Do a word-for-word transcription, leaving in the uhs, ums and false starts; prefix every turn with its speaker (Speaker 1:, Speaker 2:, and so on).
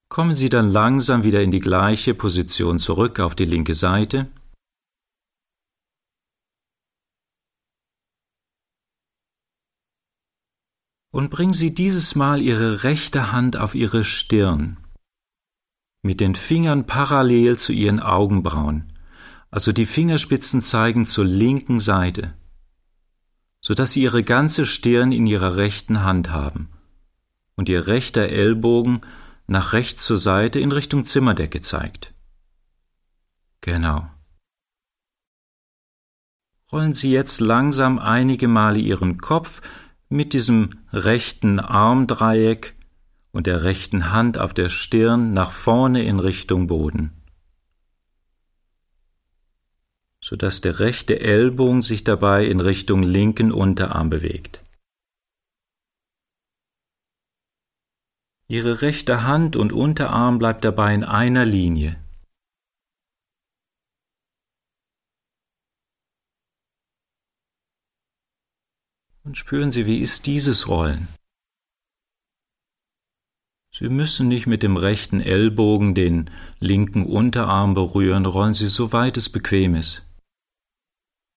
Speaker 1: Kommen Sie dann langsam wieder in die gleiche Position zurück auf die linke Seite. Und bringen Sie dieses Mal Ihre rechte Hand auf Ihre Stirn, mit den Fingern parallel zu Ihren Augenbrauen, also die Fingerspitzen zeigen zur linken Seite, sodass Sie Ihre ganze Stirn in Ihrer rechten Hand haben und Ihr rechter Ellbogen nach rechts zur Seite in Richtung Zimmerdecke zeigt. Genau. Rollen Sie jetzt langsam einige Male Ihren Kopf mit diesem rechten Armdreieck und der rechten Hand auf der Stirn nach vorne in Richtung Boden, sodass der rechte Ellbogen sich dabei in Richtung linken Unterarm bewegt. Ihre rechte Hand und Unterarm bleibt dabei in einer Linie. Und spüren Sie, wie ist dieses Rollen? Sie müssen nicht mit dem rechten Ellbogen den linken Unterarm berühren, rollen Sie so weit es bequem ist.